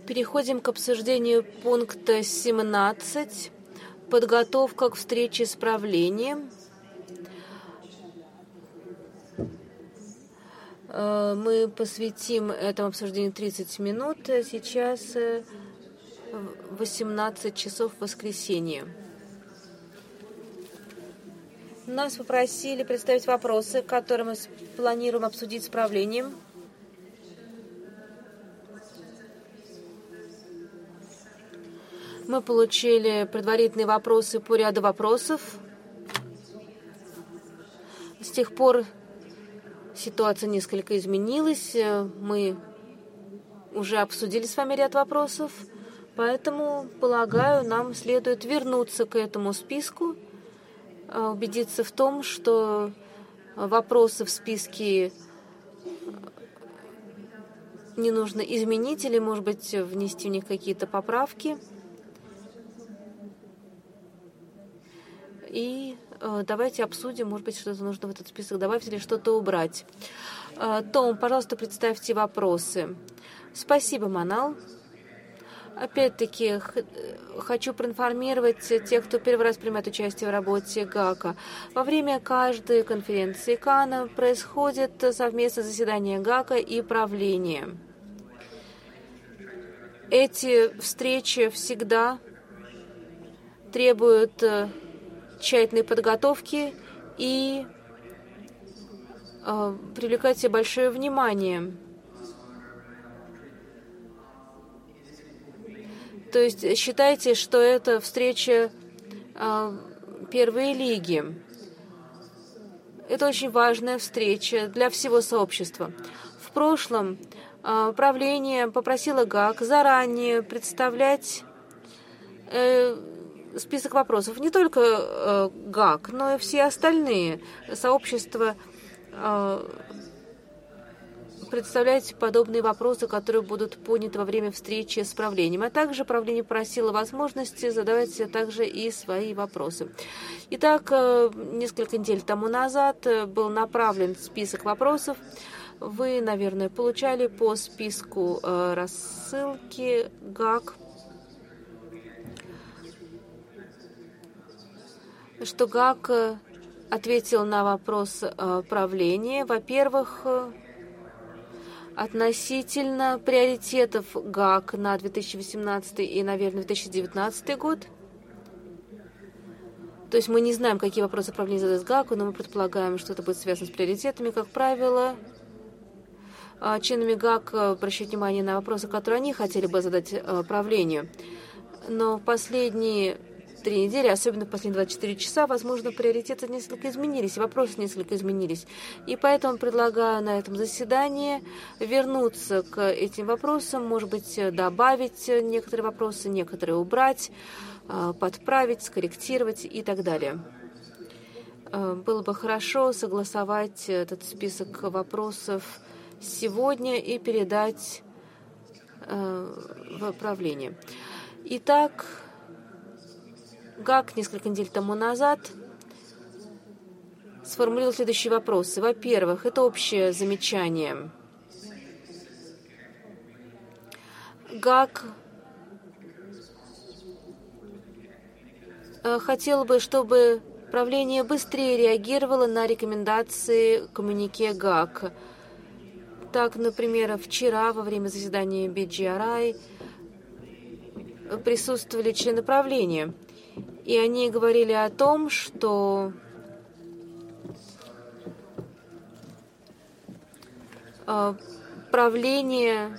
Переходим к обсуждению пункта 17. Подготовка к встрече с правлением. Мы посвятим этому обсуждению 30 минут. Сейчас 18 часов в воскресенье. Нас попросили представить вопросы, которые мы планируем обсудить с правлением. Мы получили предварительные вопросы по ряду вопросов. С тех пор ситуация несколько изменилась. Мы уже обсудили с вами ряд вопросов, поэтому, полагаю, нам следует вернуться к этому списку, убедиться в том, что вопросы в списке не нужно изменить или, может быть, внести в них какие-то поправки. И давайте обсудим, может быть, что-то нужно в этот список добавить или что-то убрать. Том, пожалуйста, представьте вопросы. Спасибо, Манал. Опять-таки, хочу проинформировать тех, кто первый раз принимает участие в работе ГАКа. Во время каждой конференции КАНа происходит совместное заседание ГАКа и правления. Эти встречи всегда требуют тщательной подготовки и привлекать себе большое внимание. То есть считайте, что это встреча первой лиги. Это очень важная встреча для всего сообщества. В прошлом правление попросило ГАК заранее представлять список вопросов. Не только ГАК, но и все остальные сообщества представлять подобные вопросы, которые будут поняты во время встречи с правлением. А также правление просило возможности задавать также и свои вопросы. Итак, несколько недель тому назад был направлен список вопросов. Вы, наверное, получали по списку рассылки ГАК, что ГАК ответил на вопрос правления. Во-первых, относительно приоритетов ГАК на 2018 и, наверное, 2019 год. То есть мы не знаем, какие вопросы правления задаст ГАКу, но мы предполагаем, что это будет связано с приоритетами. Как правило, членами ГАК обращают внимание на вопросы, которые они хотели бы задать правлению. Но в последние 3 недели, особенно в последние 24 часа, возможно, приоритеты несколько изменились, и вопросы несколько изменились. И поэтому предлагаю на этом заседании вернуться к этим вопросам, может быть, добавить некоторые вопросы, некоторые убрать, подправить, скорректировать и так далее. Было бы хорошо согласовать этот список вопросов сегодня и передать в правление. Итак, ГАК несколько недель тому назад сформулировал следующие вопросы. Во-первых, это общее замечание. ГАК хотел бы, чтобы правление быстрее реагировало на рекомендации коммюнике ГАК. Так, например, вчера во время заседания BGRI присутствовали члены правления. И они говорили о том, что правление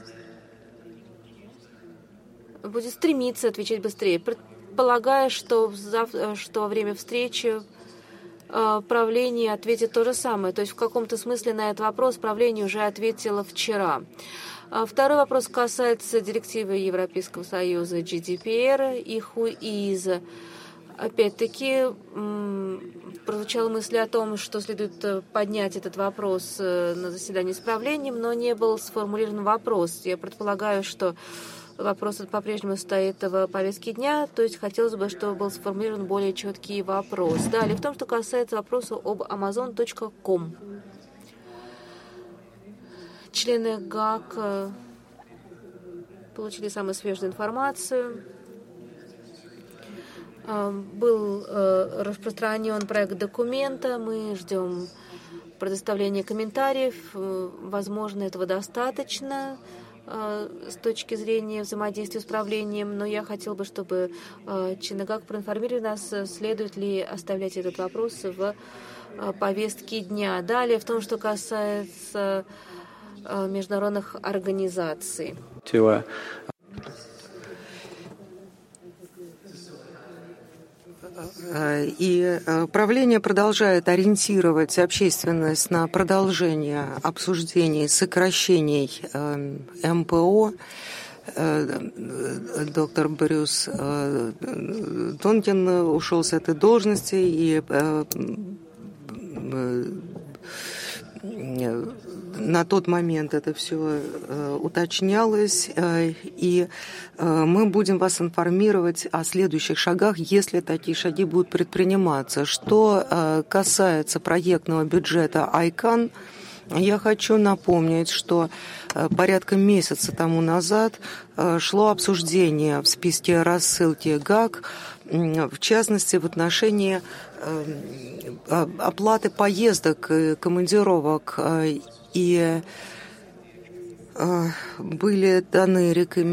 будет стремиться отвечать быстрее. Предполагая, что во время встречи правление ответит то же самое. То есть в каком-то смысле на этот вопрос правление уже ответило вчера. Второй вопрос касается директивы Европейского Союза GDPR и ХУИЗ. Опять-таки, прозвучала мысль о том, что следует поднять этот вопрос на заседании с правлением, но не был сформулирован вопрос. Я предполагаю, что вопрос по-прежнему стоит в повестке дня, то есть хотелось бы, чтобы был сформулирован более четкий вопрос. Далее, в том, что касается вопроса об Amazon.com. Члены ГАК получили самую свежую информацию. Был распространен проект документа. Мы ждем предоставления комментариев. Возможно, этого достаточно с точки зрения взаимодействия с правлением, но я хотел бы, чтобы Чинагак проинформировал нас, следует ли оставлять этот вопрос в повестке дня. Далее, в том, что касается международных организаций. И правление продолжает ориентировать общественность на продолжение обсуждений сокращений МПО. Доктор Брюс Тонкин ушел с этой должности, и на тот момент это все уточнялось, и мы будем вас информировать о следующих шагах, если такие шаги будут предприниматься. Что касается проектного бюджета ICANN, я хочу напомнить, что порядка месяца тому назад шло обсуждение в списке рассылки ГАК, в частности, в отношении оплаты поездок, командировок, и были дана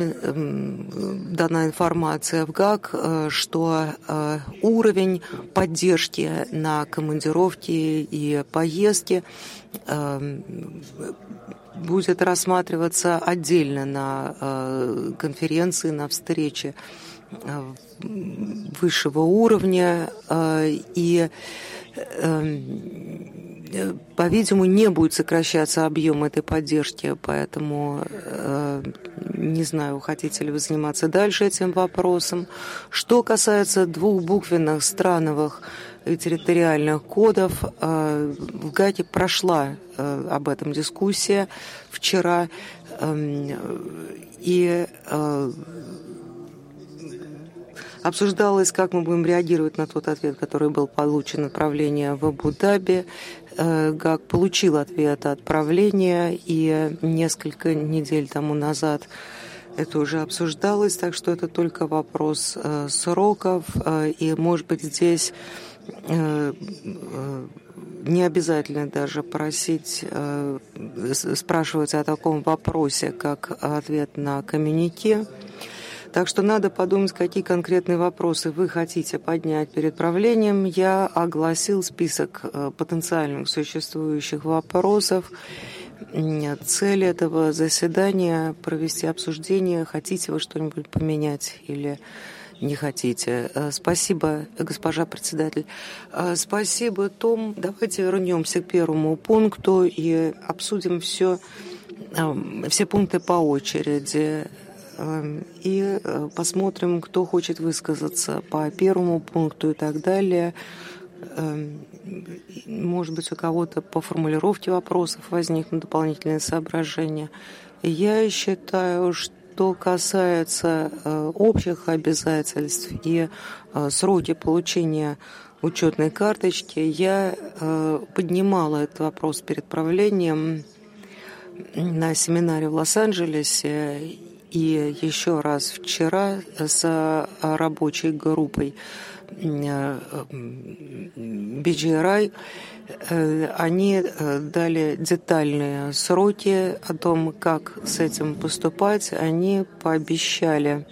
информация в ГАК, что уровень поддержки на командировки и поездки будет рассматриваться отдельно на конференции, на встрече высшего уровня, и, по-видимому, не будет сокращаться объем этой поддержки, поэтому не знаю, хотите ли вы заниматься дальше этим вопросом. Что касается двухбуквенных страновых и территориальных кодов, в ГАКе прошла об этом дискуссия вчера, и обсуждалось, как мы будем реагировать на тот ответ, который был получен от правления в Абу-Даби. ГАК получил ответ от правления, и несколько недель тому назад это уже обсуждалось, так что это только вопрос сроков, и, может быть, здесь не обязательно даже спрашивать о таком вопросе, как ответ на коммюнике. Так что надо подумать, какие конкретные вопросы вы хотите поднять перед правлением. Я огласил список потенциальных существующих вопросов. Цель этого заседания – провести обсуждение. Хотите вы что-нибудь поменять или не хотите? Спасибо, госпожа председатель. Спасибо, Том. Давайте вернемся к первому пункту и обсудим все пункты по очереди. И посмотрим, кто хочет высказаться по первому пункту и так далее. Может быть, у кого-то по формулировке вопросов возникнут дополнительные соображения. Я считаю, что касается общих обязательств и сроки получения учетной карточки, я поднимала этот вопрос перед правлением на семинаре в Лос-Анджелесе и еще раз вчера с рабочей группой BGRI. Они дали детальные сроки о том, как с этим поступать. Они пообещали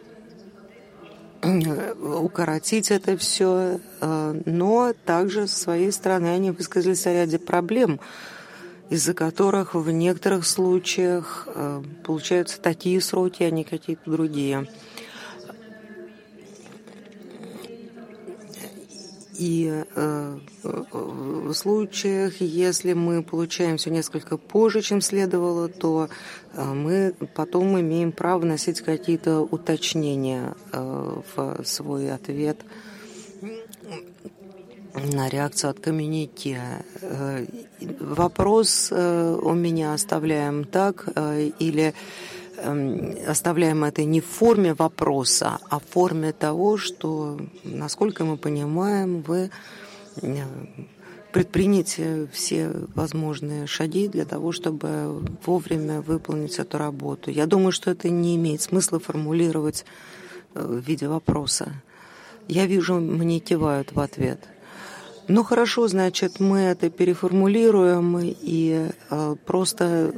укоротить это все, но также со своей стороны они высказались о ряде проблем, из-за которых в некоторых случаях получаются такие сроки, а не какие-то другие. И в случаях, если мы получаем все несколько позже, чем следовало, то мы потом имеем право вносить какие-то уточнения в свой ответ на реакцию от коммюнике. Вопрос у меня оставляем так, или оставляем это не в форме вопроса, а в форме того, что, насколько мы понимаем, вы предприняйте все возможные шаги для того, чтобы вовремя выполнить эту работу. Я думаю, что это не имеет смысла формулировать в виде вопроса. Я вижу, мне кивают в ответ. Ну хорошо, значит, мы это переформулируем и просто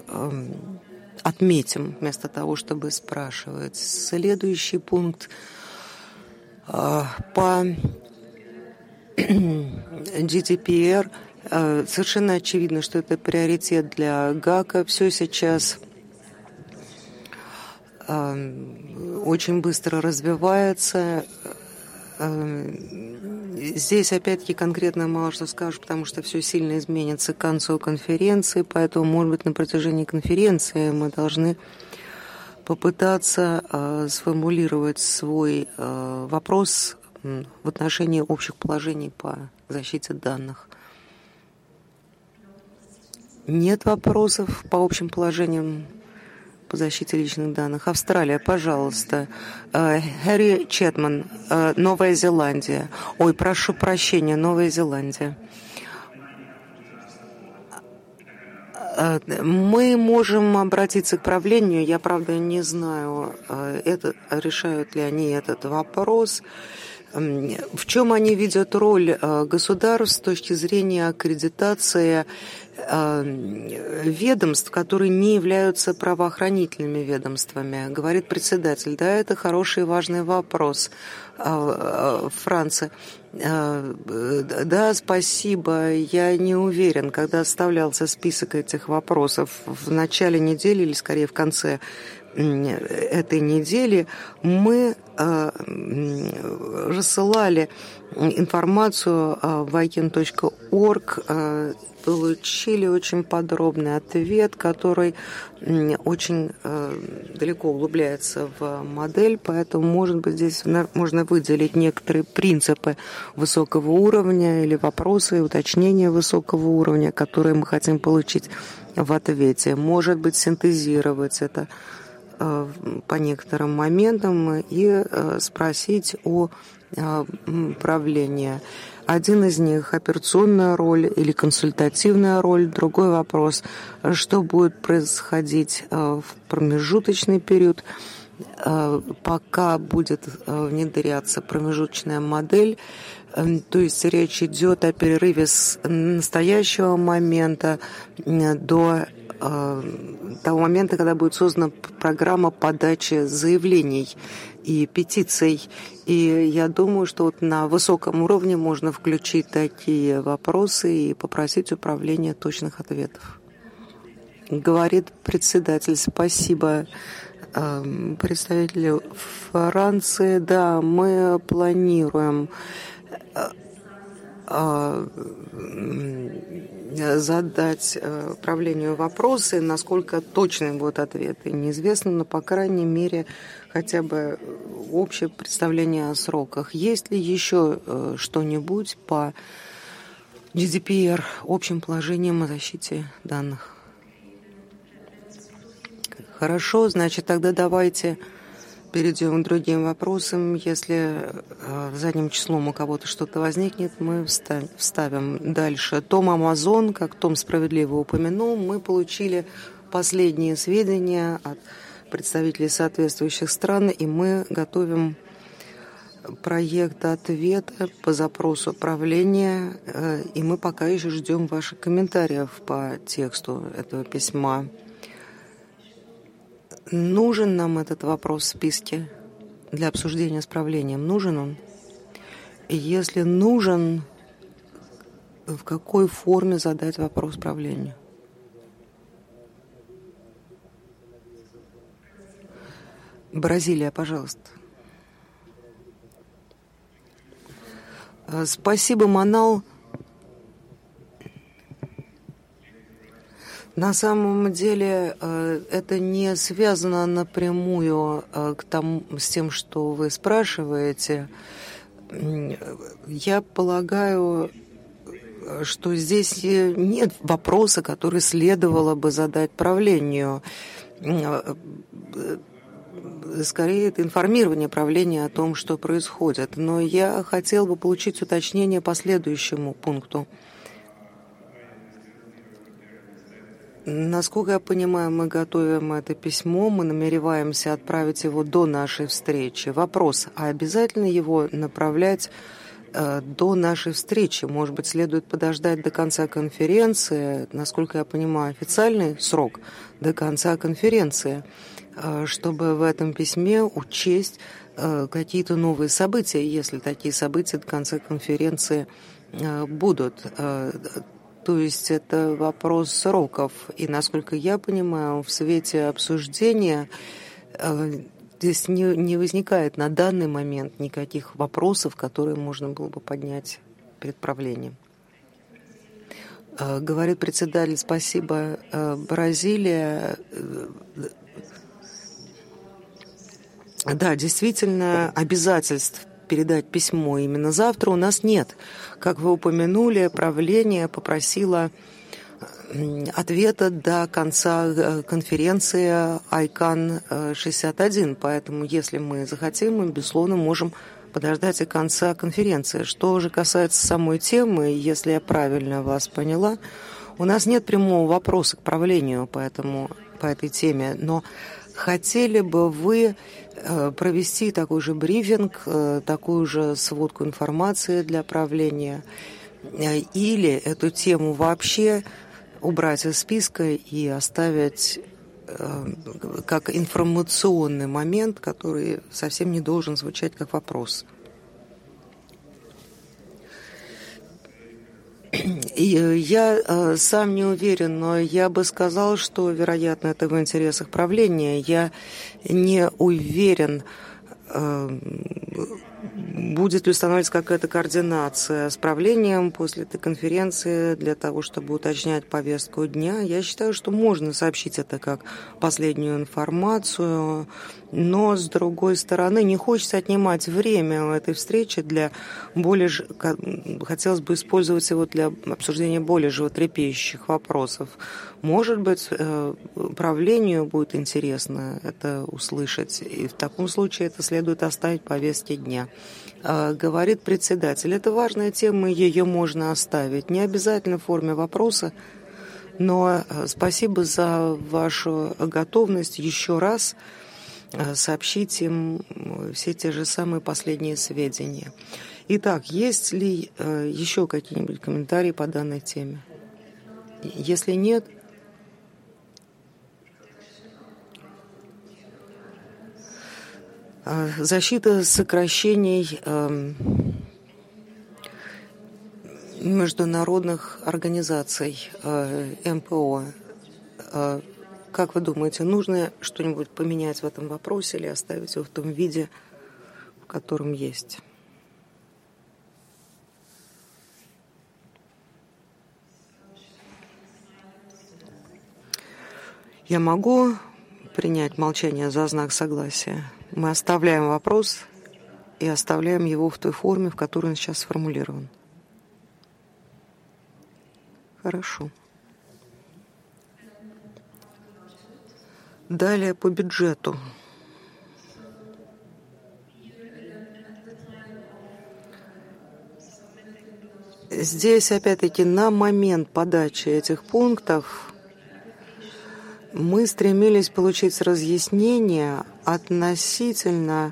отметим вместо того, чтобы спрашивать. Следующий пункт по GDPR. Совершенно очевидно, что это приоритет для ГАКа. Все сейчас очень быстро развивается. Здесь, опять-таки, конкретно мало что скажу, потому что все сильно изменится к концу конференции, поэтому, может быть, на протяжении конференции мы должны попытаться сформулировать свой вопрос в отношении общих положений по защите данных. Нет вопросов по общим положениям по защите личных данных. Австралия, пожалуйста. Хэри Четман, Новая Зеландия. Ой, прошу прощения, Новая Зеландия. Мы можем обратиться к правлению. Я, правда, не знаю, решают ли они этот вопрос. В чем они видят роль государств с точки зрения аккредитации ведомств, которые не являются правоохранительными ведомствами? Говорит председатель. Да, это хороший и важный вопрос. Франция. Да, спасибо. Я не уверен, когда оставлялся список этих вопросов в начале недели или, скорее, в конце этой недели, мы рассылали информацию в ican.org, получили очень подробный ответ, который очень далеко углубляется в модель, поэтому, может быть, здесь можно выделить некоторые принципы высокого уровня или вопросы и уточнения высокого уровня, которые мы хотим получить в ответе. Может быть, синтезировать это по некоторым моментам и спросить о правлении. Один из них — операционная роль или консультативная роль. Другой вопрос — что будет происходить в промежуточный период, пока будет внедряться промежуточная модель. То есть речь идет о перерыве с настоящего момента до того момента, когда будет создана программа подачи заявлений и петиций. И я думаю, что вот на высоком уровне можно включить такие вопросы и попросить управления точных ответов. Говорит председатель. Спасибо представителю Франции. Да, мы планируем задать правлению вопросы, насколько точные будут ответы, неизвестно, но, по крайней мере, хотя бы общее представление о сроках. Есть ли еще что-нибудь по GDPR, общим положениям о защите данных? Хорошо, значит, тогда давайте перейдем к другим вопросам. Если задним числом у кого-то что-то возникнет, мы вставим дальше. Том Амазон, как Том справедливо упомянул, мы получили последние сведения от представителей соответствующих стран, и мы готовим проект ответа по запросу правления, и мы пока еще ждем ваших комментариев по тексту этого письма. Нужен нам этот вопрос в списке для обсуждения с правлением? Нужен он? И если нужен, в какой форме задать вопрос правлению? Бразилия, пожалуйста. Спасибо, Манал. На самом деле это не связано напрямую с тем, что вы спрашиваете. Я полагаю, что здесь нет вопроса, который следовало бы задать правлению. Скорее, это информирование правления о том, что происходит. Но я хотел бы получить уточнение по следующему пункту. Насколько я понимаю, мы готовим это письмо, мы намереваемся отправить его до нашей встречи. Вопрос, а обязательно его направлять до нашей встречи? Может быть, следует подождать до конца конференции, насколько я понимаю, официальный срок до конца конференции, чтобы в этом письме учесть какие-то новые события, если такие события до конца конференции будут. То есть это вопрос сроков. И, насколько я понимаю, в свете обсуждения здесь не возникает на данный момент никаких вопросов, которые можно было бы поднять перед правлением. Говорит председатель, спасибо, Бразилия. Да, действительно, обязательств передать письмо именно завтра у нас нет. Как вы упомянули, правление попросило ответа до конца конференции ICANN-61, поэтому если мы захотим, мы, безусловно, можем подождать и конца конференции. Что же касается самой темы, если я правильно вас поняла, у нас нет прямого вопроса к правлению по этой теме, но хотели бы вы провести такой же брифинг, такую же сводку информации для правления, или эту тему вообще убрать из списка и оставить как информационный момент, который совсем не должен звучать как вопрос. И я сам не уверен, но я бы сказал, что, вероятно, это в интересах правления. Я не уверен, будет ли устанавливаться какая-то координация с правлением после этой конференции для того, чтобы уточнять повестку дня. Я считаю, что можно сообщить это как последнюю информацию, но, с другой стороны, не хочется отнимать время у этой встречи для более... Хотелось бы использовать его для обсуждения более животрепещущих вопросов. Может быть, правлению будет интересно это услышать, и в таком случае это следует оставить в повестке дня. Говорит председатель, это важная тема, ее можно оставить. Не обязательно в форме вопроса, но спасибо за вашу готовность еще раз сообщить им все те же самые последние сведения. Итак, есть ли еще какие-нибудь комментарии по данной теме? Если нет, защита сокращений международных организаций МПО. Как вы думаете, нужно что-нибудь поменять в этом вопросе или оставить его в том виде, в котором есть? Я могу принять молчание за знак согласия? Мы оставляем вопрос и оставляем его в той форме, в которой он сейчас сформулирован. Хорошо. Далее по бюджету. Здесь, опять-таки, на момент подачи этих пунктов мы стремились получить разъяснение относительно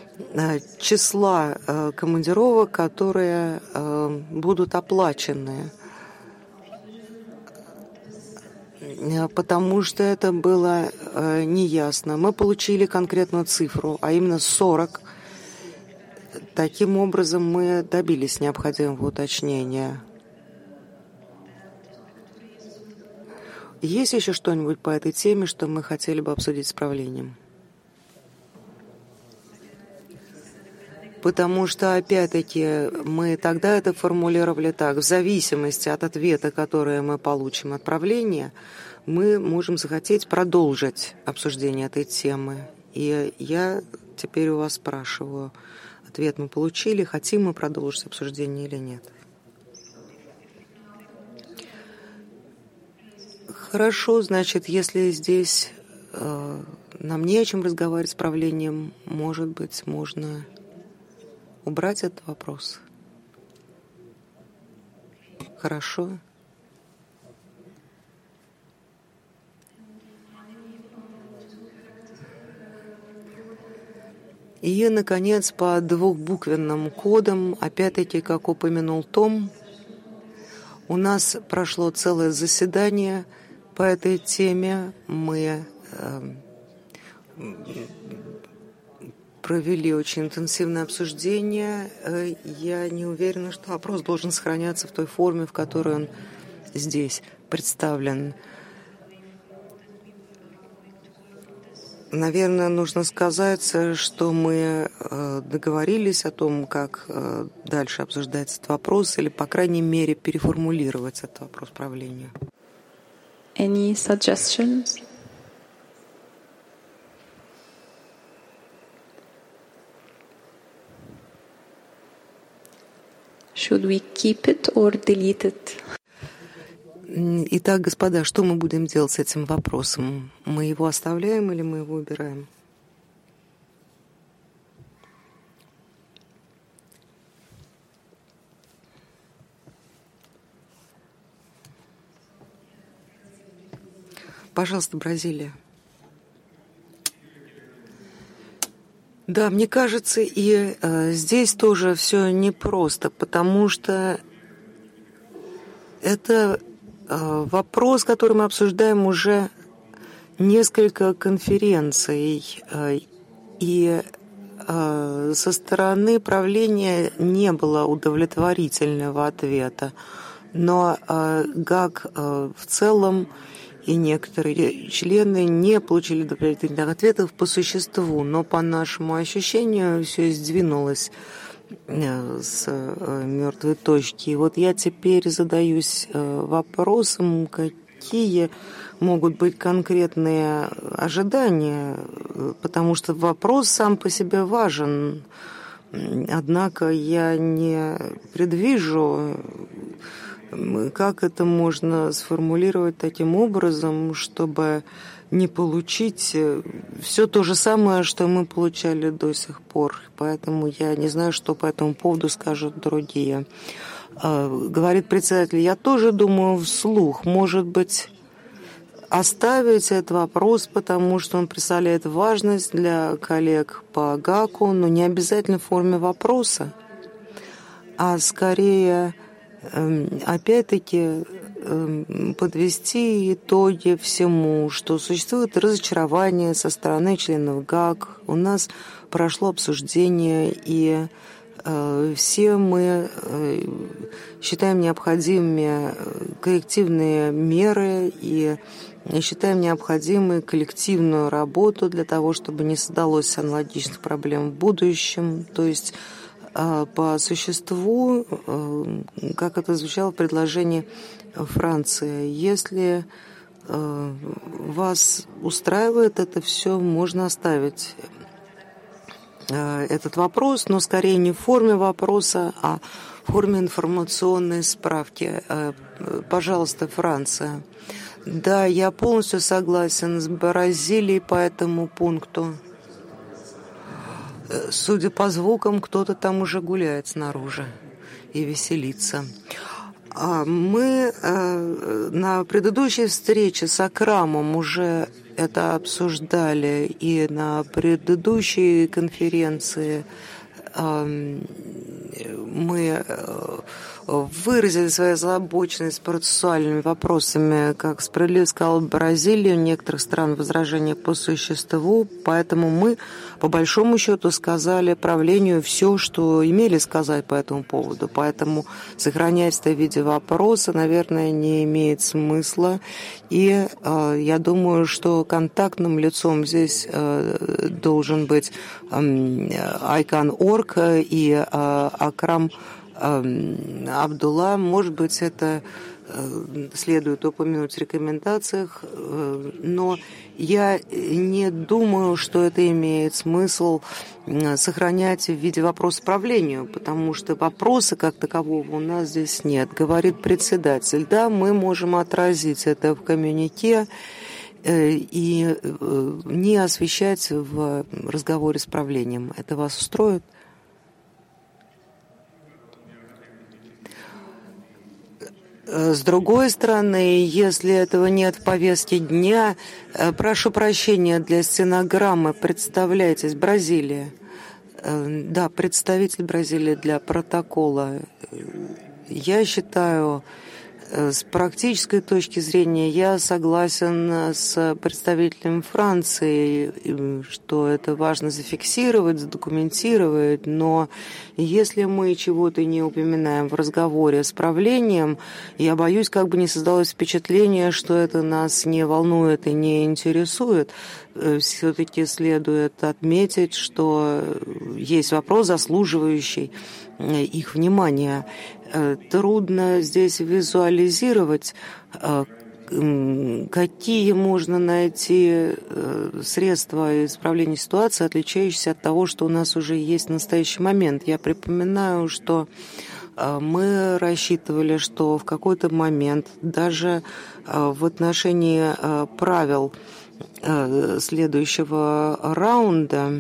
числа командировок, которые будут оплачены, потому что это было неясно. Мы получили конкретную цифру, а именно 40. Таким образом, мы добились необходимого уточнения. Есть еще что-нибудь по этой теме, что мы хотели бы обсудить с правлением? Потому что, опять-таки, мы тогда это формулировали так: в зависимости от ответа, который мы получим от правления, мы можем захотеть продолжить обсуждение этой темы. И я теперь у вас спрашиваю, ответ мы получили, хотим мы продолжить обсуждение или нет? Хорошо, значит, если здесь нам не о чем разговаривать с правлением, может быть, можно убрать этот вопрос. Хорошо. И, наконец, по двухбуквенным кодам, опять-таки, как упомянул Том, у нас прошло целое заседание по этой теме. Мы провели очень интенсивное обсуждение. Я не уверена, что вопрос должен сохраняться в той форме, в которой он здесь представлен. Наверное, нужно сказать, что мы договорились о том, как дальше обсуждать этот вопрос, или, по крайней мере, переформулировать этот вопрос правления. Any suggestions? Should we keep it or delete it? Итак, господа, что мы будем делать с этим вопросом? Мы его оставляем или мы его убираем? Пожалуйста, Бразилия. Да, мне кажется, и здесь тоже все непросто, потому что это вопрос, который мы обсуждаем уже несколько конференций, и со стороны правления не было удовлетворительного ответа. Но ГАГ в целом и некоторые члены не получили удовлетворительных ответов по существу, но по нашему ощущению все сдвинулось с мертвой точки. И вот я теперь задаюсь вопросом, какие могут быть конкретные ожидания, потому что вопрос сам по себе важен. Однако я не предвижу, как это можно сформулировать таким образом, чтобы не получить все то же самое, что мы получали до сих пор. Поэтому я не знаю, что по этому поводу скажут другие. Говорит председатель, я тоже думаю вслух, может быть, оставить этот вопрос, потому что он представляет важность для коллег по ГАКу, но не обязательно в форме вопроса, а скорее, опять-таки, подвести итоги всему, что существует разочарование со стороны членов ГАК. У нас прошло обсуждение, и все мы считаем необходимыми коррективные меры и считаем необходимой коллективную работу для того, чтобы не создалось аналогичных проблем в будущем. То есть по существу, как это звучало в предложении Франции, если вас устраивает это все, можно оставить этот вопрос, но скорее не в форме вопроса, а в форме информационной справки. Пожалуйста, Франция. Да, я полностью согласен с Бразилией по этому пункту. Судя по звукам, кто-то там уже гуляет снаружи и веселится. Мы на предыдущей встрече с Акрамом уже это обсуждали, и на предыдущей конференции мы выразили свою озабоченность процессуальными вопросами, как справедливо сказал Бразилия, у некоторых стран возражения по существу, поэтому мы, по большому счету, сказали правлению все, что имели сказать по этому поводу, поэтому сохранять это в виде вопроса, наверное, не имеет смысла, и я думаю, что контактным лицом здесь должен быть Айкан-Орг и Акрам Абдулла. Может быть, это следует упомянуть в рекомендациях, но я не думаю, что это имеет смысл сохранять в виде вопроса правлению, потому что вопроса как такового у нас здесь нет. Говорит председатель, да, мы можем отразить это в коммюнике и не освещать в разговоре с правлением. Это вас устроит? С другой стороны, если этого нет в повестке дня, прошу прощения для стенограммы, представляйтесь, Бразилия. Да, представитель Бразилии для протокола. Я считаю, с практической точки зрения я согласен с представителем Франции, что это важно зафиксировать, задокументировать, но если мы чего-то не упоминаем в разговоре с правлением, я боюсь, как бы не создалось впечатление, что это нас не волнует и не интересует. Все-таки следует отметить, что есть вопрос, заслуживающий их внимания. Трудно здесь визуализировать, какие можно найти средства исправления ситуации, отличающиеся от того, что у нас уже есть в настоящий момент. Я припоминаю, что мы рассчитывали, что в какой-то момент даже в отношении правил следующего раунда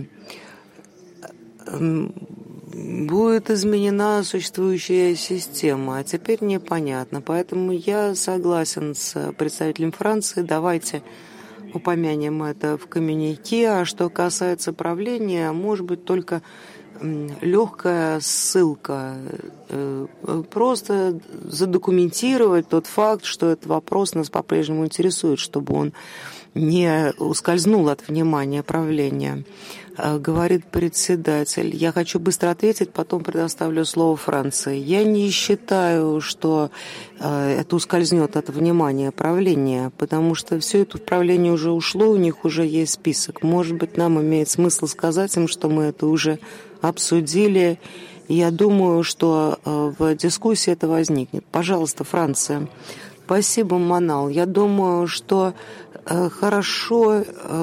будет изменена существующая система, а теперь непонятно. Поэтому я согласен с представителем Франции. Давайте упомянем это в коммюнике. А что касается правления, может быть, только легкая ссылка. Просто задокументировать тот факт, что этот вопрос нас по-прежнему интересует, чтобы он не ускользнул от внимания правления. Говорит председатель. Я хочу быстро ответить, потом предоставлю слово Франции. Я не считаю, что это ускользнет от внимания правления, потому что все это правление уже ушло, у них уже есть список. Может быть, нам имеет смысл сказать им, что мы это уже обсудили. Я думаю, что в дискуссии это возникнет. Пожалуйста, Франция. Спасибо, Манал. Я думаю, что хорошо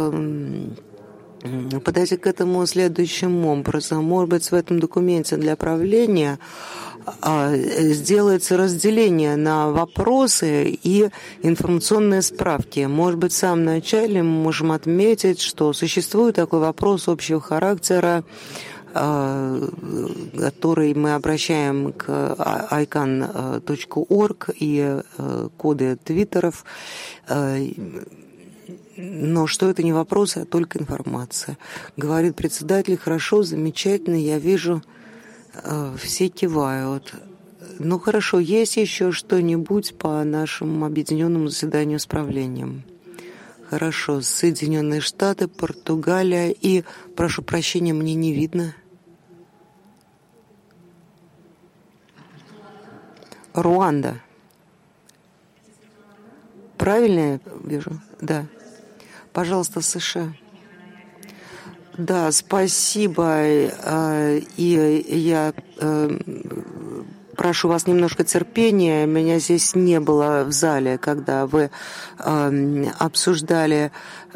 подойти к этому следующим образом. Может быть, в этом документе для правления сделается разделение на вопросы и информационные справки. Может быть, в самом начале мы можем отметить, что существует такой вопрос общего характера, который мы обращаем к ican.org и коды твиттеров. Но что это не вопросы, а только информация. Говорит председатель, хорошо, замечательно, я вижу, все кивают. Ну хорошо, есть еще что-нибудь по нашему объединенному заседанию с правлением? Хорошо, Соединенные Штаты, Португалия и, прошу прощения, мне не видно. Руанда. Правильно я вижу? Да. Пожалуйста, США. Да, спасибо. И я прошу вас немножко терпения. Меня здесь не было в зале, когда вы обсуждали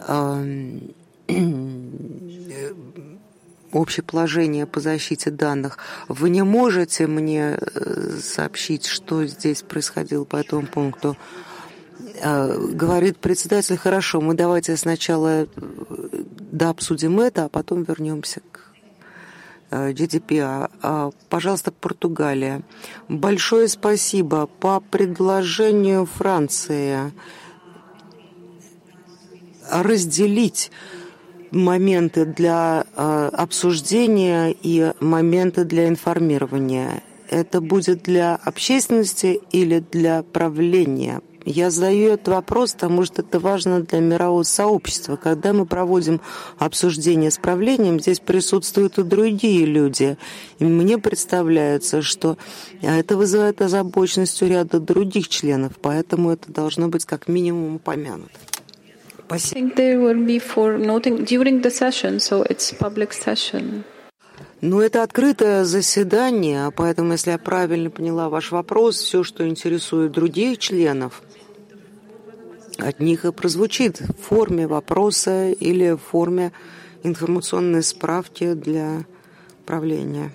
общее положение по защите данных. Вы не можете мне сообщить, что здесь происходило по этому пункту? Говорит председатель, хорошо, мы давайте сначала дообсудим это, а потом вернемся к GDPR. Пожалуйста, Португалия. Большое спасибо. По предложению Франции разделить моменты для обсуждения и моменты для информирования. Это будет для общественности или для правления? Я задаю этот вопрос, потому что это важно для мирового сообщества. Когда мы проводим обсуждение с правлением, здесь присутствуют и другие люди. И мне представляется, что это вызывает озабоченность у ряда других членов, поэтому это должно быть как минимум упомянуто. Спасибо. Ну, это открытое заседание, поэтому, если я правильно поняла ваш вопрос, все, что интересует других членов, от них и прозвучит в форме вопроса или в форме информационной справки для правления.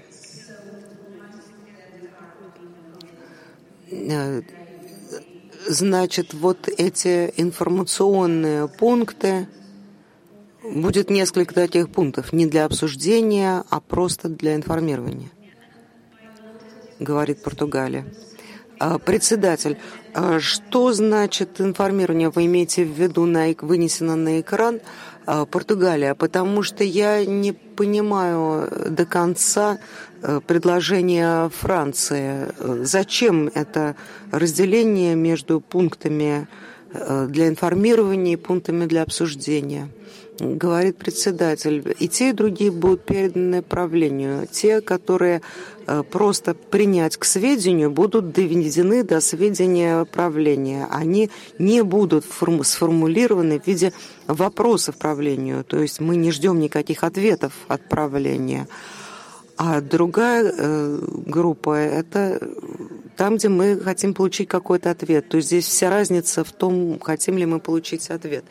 Значит, вот эти информационные пункты, будет несколько таких пунктов, не для обсуждения, а просто для информирования, говорит Португалия. Председатель, Что значит информирование? Вы имеете в виду вынесено на экран Португалия? Потому что я не понимаю до конца предложения Франции. Зачем это разделение между пунктами для информирования и пунктами для обсуждения? Говорит председатель, и те, и другие будут переданы правлению. Те, которые просто принять к сведению, будут доведены до сведения правления. Они не будут сформулированы в виде вопросов правлению. То есть мы не ждем никаких ответов от правления. А другая группа – это там, где мы хотим получить какой-то ответ. То есть здесь вся разница в том, хотим ли мы получить ответ.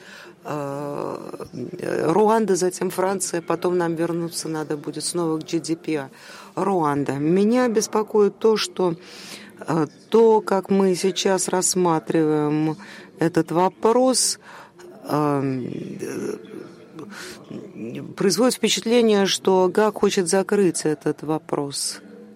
Руанда, затем Франция, потом нам вернуться надо будет снова к GDPR. Руанда. Меня беспокоит то, что то, как мы сейчас рассматриваем этот вопрос, производит впечатление, что ГАК хочет закрыть этот вопрос.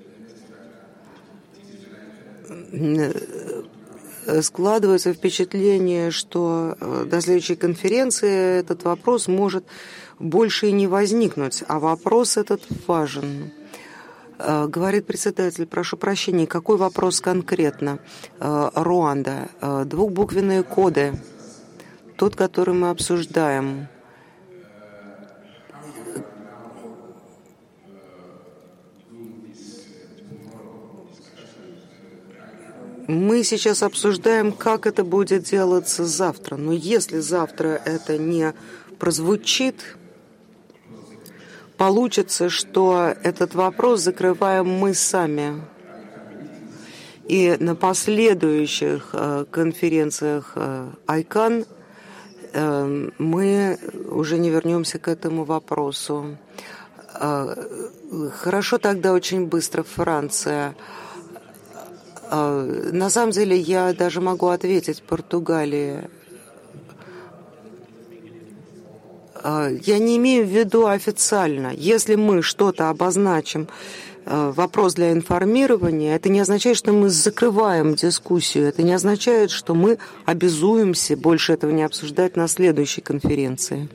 Складывается впечатление, что до следующей конференции этот вопрос может больше и не возникнуть, а вопрос этот важен. Говорит председатель, прошу прощения, какой вопрос конкретно? Руанда. Двухбуквенные коды, тот, который мы обсуждаем. Мы сейчас обсуждаем, как это будет делаться завтра. Но если завтра это не прозвучит, получится, что этот вопрос закрываем мы сами. И на последующих конференциях ICANN мы уже не вернемся к этому вопросу. Хорошо, тогда очень быстро Франция. На самом деле я даже могу ответить Португалии. Я не имею в виду официально. Если мы что-то обозначим, вопрос для информирования, это не означает, что мы закрываем дискуссию. Это не означает, что мы обязуемся больше этого не обсуждать на следующей конференции.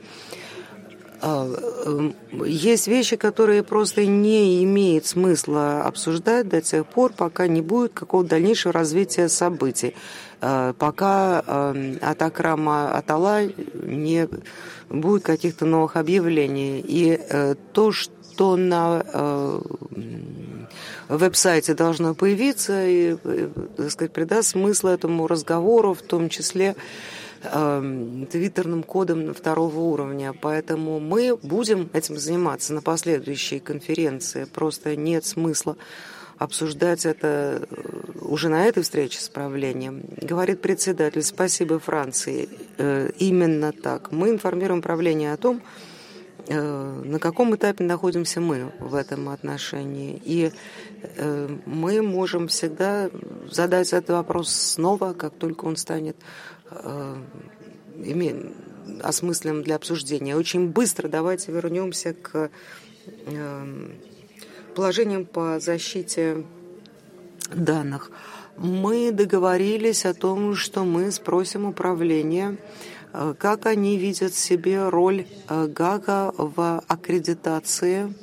Есть вещи, которые просто не имеет смысла обсуждать до тех пор, пока не будет какого-то дальнейшего развития событий, пока от Акрама Атала не будет каких-то новых объявлений. И то, что на веб-сайте должно появиться, и, так сказать, придаст смысл этому разговору, в том числе твиттерным кодом второго уровня. Поэтому мы будем этим заниматься на последующей конференции. Просто нет смысла обсуждать это уже на этой встрече с правлением. Говорит председатель, спасибо Франции. Именно так. Мы информируем правление о том, на каком этапе находимся мы в этом отношении. И мы можем всегда задать этот вопрос снова, как только он станет осмысленным для обсуждения. Очень быстро давайте вернемся к положениям по защите данных. Мы договорились о том, что мы спросим управления, как они видят себе роль ГАКа в аккредитации,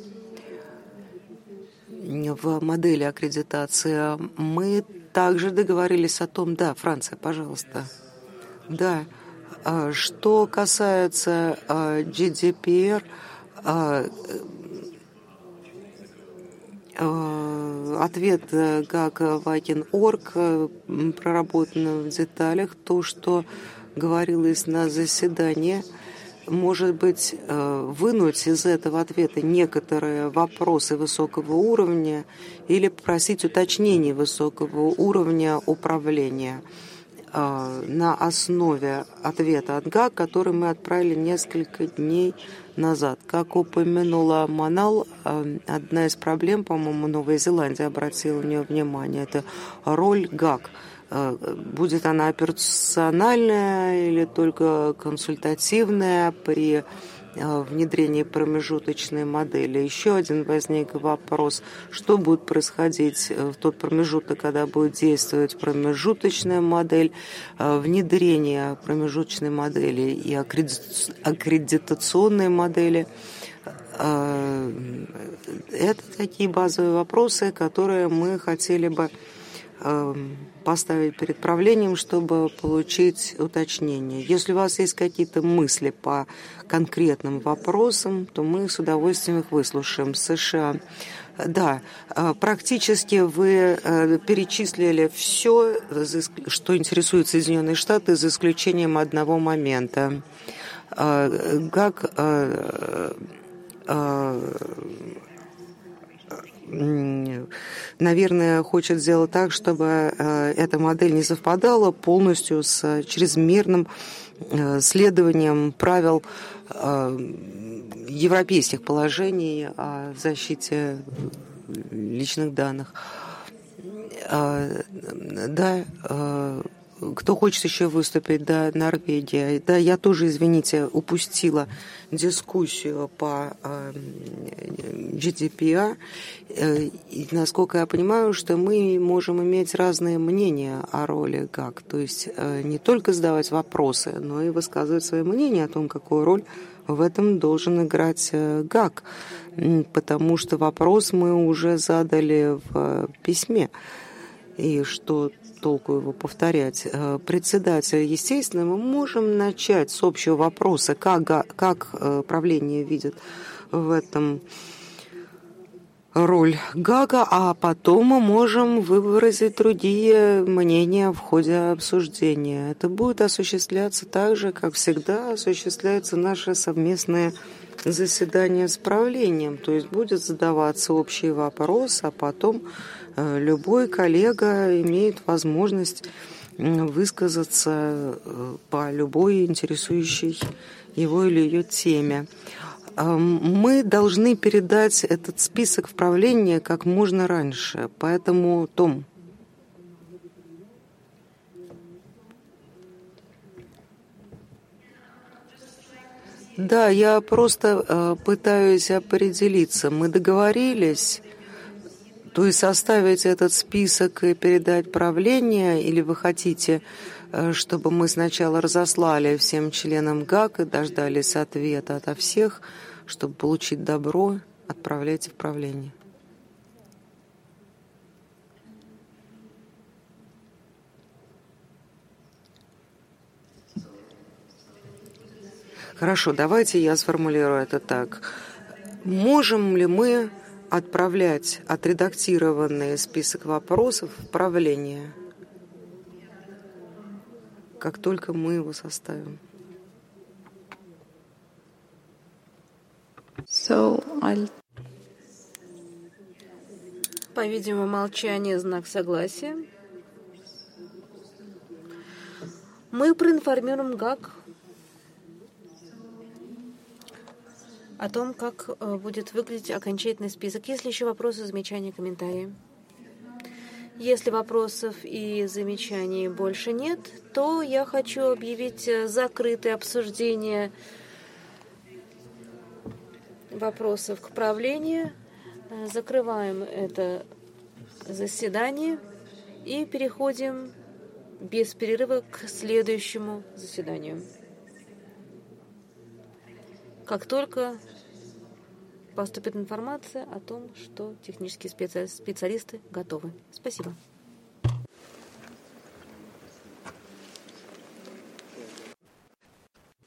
в модели аккредитации. Мы также договорились о том, да, Франция, пожалуйста. Да, что касается GDPR, ответ как Вайкин.орг проработан в деталях. То, что говорилось на заседании, может быть, вынуть из этого ответа некоторые вопросы высокого уровня или попросить уточнений высокого уровня управления на основе ответа от ГАК, который мы отправили несколько дней назад. Как упомянула Манал, одна из проблем, по-моему, Новая Зеландия обратила на нее внимание, это роль ГАК. Будет она операциональная или только консультативная при внедрения промежуточной модели. Еще один возник вопрос, что будет происходить в тот промежуток, когда будет действовать промежуточная модель, внедрение промежуточной модели и аккредитационной модели. Это такие базовые вопросы, которые мы хотели бы поставить перед правлением, чтобы получить уточнение. Если у вас есть какие-то мысли по конкретным вопросам, то мы с удовольствием их выслушаем. США. Да, практически вы перечислили все, что интересует Соединенные Штаты, за исключением одного момента. Как наверное, хочет сделать так, чтобы эта модель не совпадала полностью с чрезмерным следованием правил европейских положений о защите личных данных. Да, кто хочет еще выступить? Да, Норвегия. Да, я тоже, извините, упустила дискуссию по GDPR. И, насколько я понимаю, что мы можем иметь разные мнения о роли ГАК. То есть не только задавать вопросы, но и высказывать свое мнение о том, какую роль в этом должен играть ГАК. Потому что вопрос мы уже задали в письме. И что толку его повторять? Председатель, естественно, мы можем начать с общего вопроса, как правление видит в этом роль ГАКа, а потом мы можем выразить другие мнения в ходе обсуждения. Это будет осуществляться так же, как всегда осуществляется наше совместное заседание с правлением. То есть будет задаваться общий вопрос, а потом любой коллега имеет возможность высказаться по любой интересующей его или ее теме. Мы должны передать этот список в правление как можно раньше. Поэтому, Том. Да, я просто пытаюсь определиться. Мы договорились, то есть составить этот список и передать правление, или вы хотите, чтобы мы сначала разослали всем членам ГАК и дождались ответа ото всех, чтобы получить добро, отправляйте в правление. Хорошо, давайте я сформулирую это так. Можем ли мы отправлять отредактированный список вопросов в правление, как только мы его составим? По-видимому, молчание — знак согласия. Мы проинформируем ГАК о том, как будет выглядеть окончательный список. Есть ли еще вопросы, замечания, комментарии? Если вопросов и замечаний больше нет, то я хочу объявить закрытое обсуждение вопросов к правлению. Закрываем это заседание и переходим без перерыва к следующему заседанию. Как только поступит информация о том, что технические специалисты готовы. Спасибо.